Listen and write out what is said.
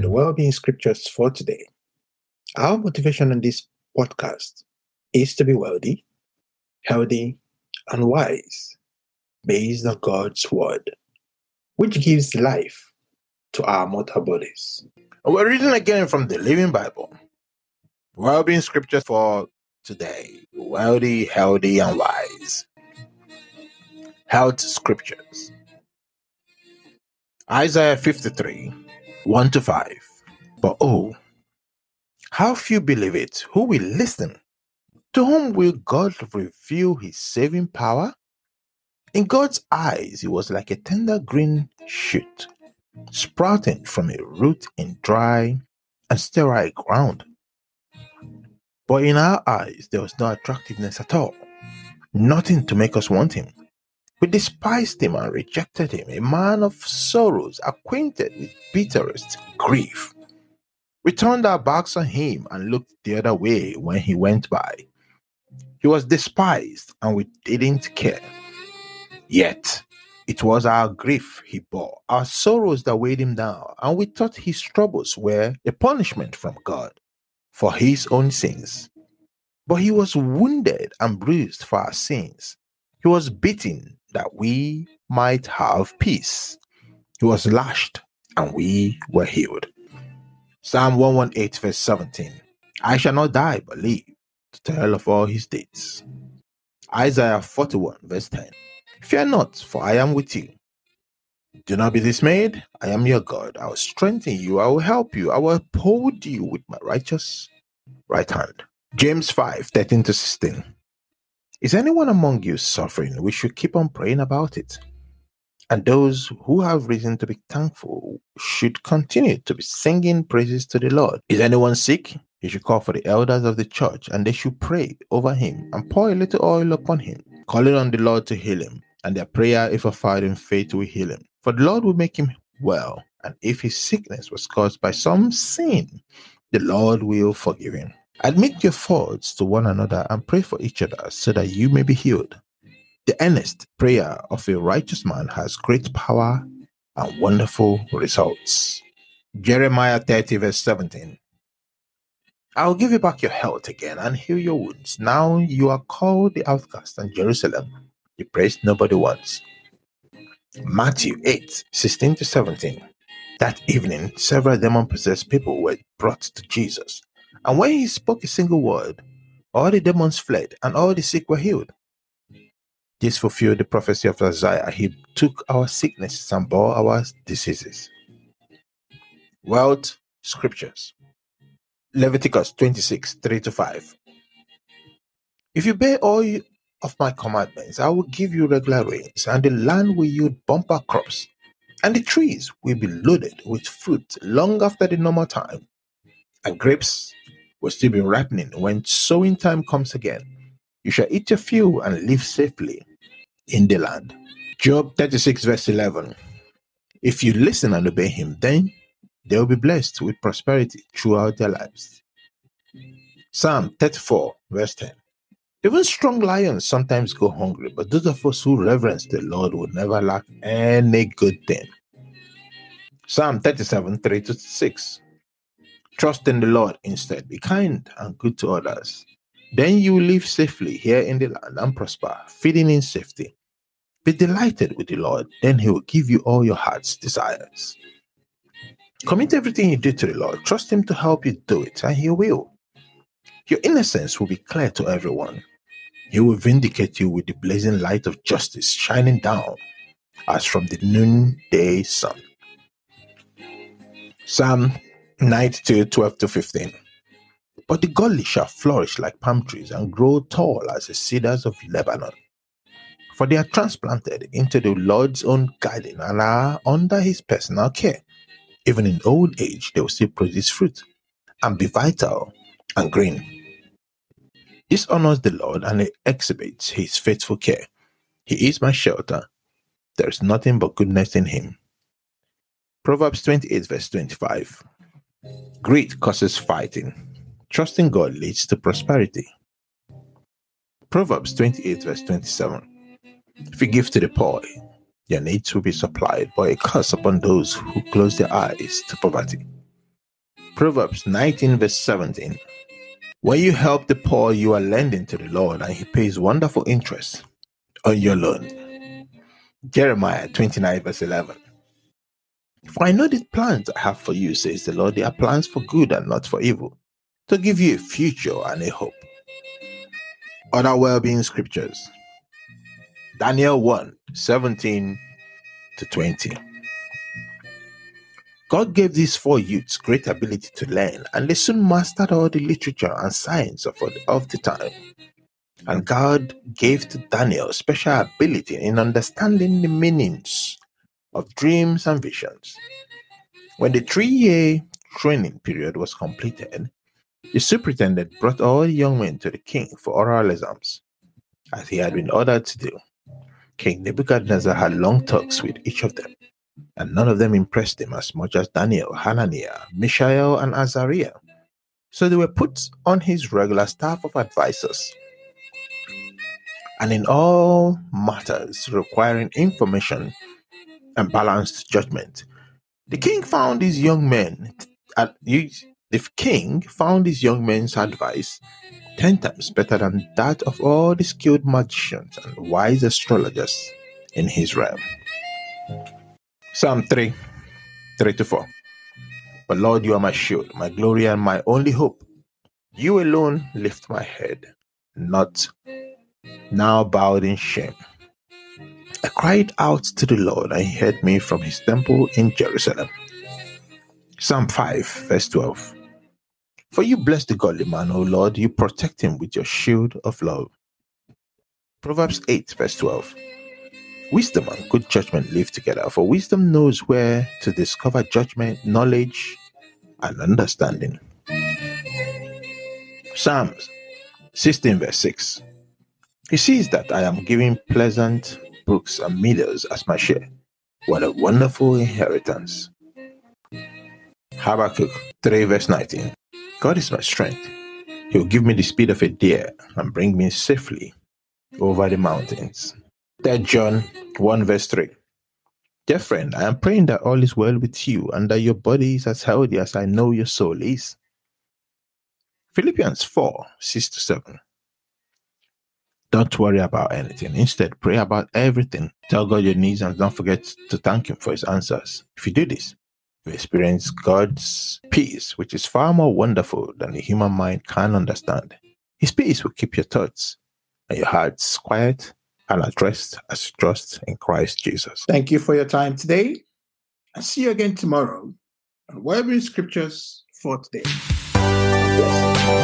to the Wellbeing Scriptures for today. Our motivation on this podcast is to be wealthy, healthy, and wise based on God's Word, which gives life to our mortal bodies. We're reading again from the Living Bible. Wellbeing Scriptures for today: wealthy, healthy, and wise. Health Scriptures. Isaiah 53, 1-5. But oh, how few believe it, who will listen? To whom will God reveal his saving power? In God's eyes, he was like a tender green shoot, sprouting from a root in dry and sterile ground. But in our eyes, there was no attractiveness at all, nothing to make us want him. We despised him and rejected him, a man of sorrows, acquainted with bitterest grief. We turned our backs on him and looked the other way when he went by. He was despised and we didn't care. Yet, it was our grief he bore, our sorrows that weighed him down, and we thought his troubles were a punishment from God for his own sins. But he was wounded and bruised for our sins. He was beaten that we might have peace. He was lashed and we were healed. Psalm 118 verse 17. I shall not die but live to tell of all his deeds. Isaiah 41 verse 10. Fear not, for I am with you. Do not be dismayed. I am your God. I will strengthen you. I will help you. I will uphold you with my righteous right hand. James 5:13-16. Is anyone among you suffering? We should keep on praying about it. And those who have reason to be thankful should continue to be singing praises to the Lord. Is anyone sick? He should call for the elders of the church, and they should pray over him and pour a little oil upon him, calling on the Lord to heal him. And their prayer, if offered in faith, will heal him. For the Lord will make him well. And if his sickness was caused by some sin, the Lord will forgive him. Admit your faults to one another and pray for each other so that you may be healed. The earnest prayer of a righteous man has great power and wonderful results. Jeremiah 30 verse 17. I will give you back your health again and heal your wounds. Now you are called the outcast, and Jerusalem, the praise nobody wants. Matthew 8:16-17. That evening, several demon-possessed people were brought to Jesus. And when he spoke a single word, all the demons fled and all the sick were healed. This fulfilled the prophecy of Isaiah. He took our sicknesses and bore our diseases. Wealth Scriptures. Leviticus 26:3-5. If you obey all of my commandments, I will give you regular rains, and the land will yield bumper crops, and the trees will be loaded with fruit long after the normal time, and grapes will still be ripening when sowing time comes again. You shall eat your fill and live safely in the land. Job 36 verse 11. If you listen and obey him, then they will be blessed with prosperity throughout their lives. Psalm 34 verse 10. Even strong lions sometimes go hungry, but those of us who reverence the Lord will never lack any good thing. Psalm 37 3-6. Trust in the Lord instead. Be kind and good to others. Then you will live safely here in the land and prosper, feeding in safety. Be delighted with the Lord, then he will give you all your heart's desires. Commit everything you do to the Lord. Trust him to help you do it, and he will. Your innocence will be clear to everyone. He will vindicate you with the blazing light of justice shining down as from the noonday sun. Psalm 92 12-15. But the godly shall flourish like palm trees and grow tall as the cedars of Lebanon. For they are transplanted into the Lord's own garden and are under his personal care. Even in old age, they will still produce fruit and be vital and green. This honors the Lord and it exhibits his faithful care. He is my shelter. There is nothing but goodness in him. Proverbs 28 verse 25. Greed causes fighting. Trusting God leads to prosperity. Proverbs 28 verse 27. If you give to the poor, your needs will be supplied, but a curse upon those who close their eyes to poverty. Proverbs 19 verse 17. When you help the poor, you are lending to the Lord, and He pays wonderful interest on your loan. Jeremiah 29 verse 11. For I know the plans I have for you, says the Lord. They are plans for good and not for evil, to give you a future and a hope. Other well-being scriptures. Daniel 1, 17 to 20. God gave these 4 youths great ability to learn, and they soon mastered all the literature and science of the time. And God gave to Daniel special ability in understanding the meanings of dreams and visions. When the 3-year training period was completed, the superintendent brought all the young men to the king for oral exams, as he had been ordered to do. King Nebuchadnezzar had long talks with each of them, and none of them impressed him as much as Daniel, Hananiah, Mishael, and Azariah. So they were put on his regular staff of advisors. And in all matters requiring information and balanced judgment, the king found these young men. The king found these young men's advice 10 times better than that of all the skilled magicians and wise astrologers in his realm. Psalm 3, 3-4. But Lord, you are my shield, my glory, and my only hope. You alone lift my head, not now bowed in shame. I cried out to the Lord, and he heard me from his temple in Jerusalem. Psalm 5, verse 12. For you bless the godly man, O Lord, you protect him with your shield of love. Proverbs 8, verse 12. Wisdom and good judgment live together, for wisdom knows where to discover judgment, knowledge, and understanding. Psalms 16, verse 6. He sees that I am giving pleasant books and meadows as my share. What a wonderful inheritance. Habakkuk 3, verse 19. God is my strength. He will give me the speed of a deer and bring me safely over the mountains. 3 John 1, verse 3. Dear friend, I am praying that all is well with you and that your body is as healthy as I know your soul is. Philippians 4, 6-7. Don't worry about anything. Instead, pray about everything. Tell God your needs and don't forget to thank Him for His answers. If you do this, you experience God's peace, which is far more wonderful than the human mind can understand. His peace will keep your thoughts and your hearts quiet and at rest as you trust in Christ Jesus. Thank you for your time today. I'll see you again tomorrow on Wellbeing Scriptures for today. Yes.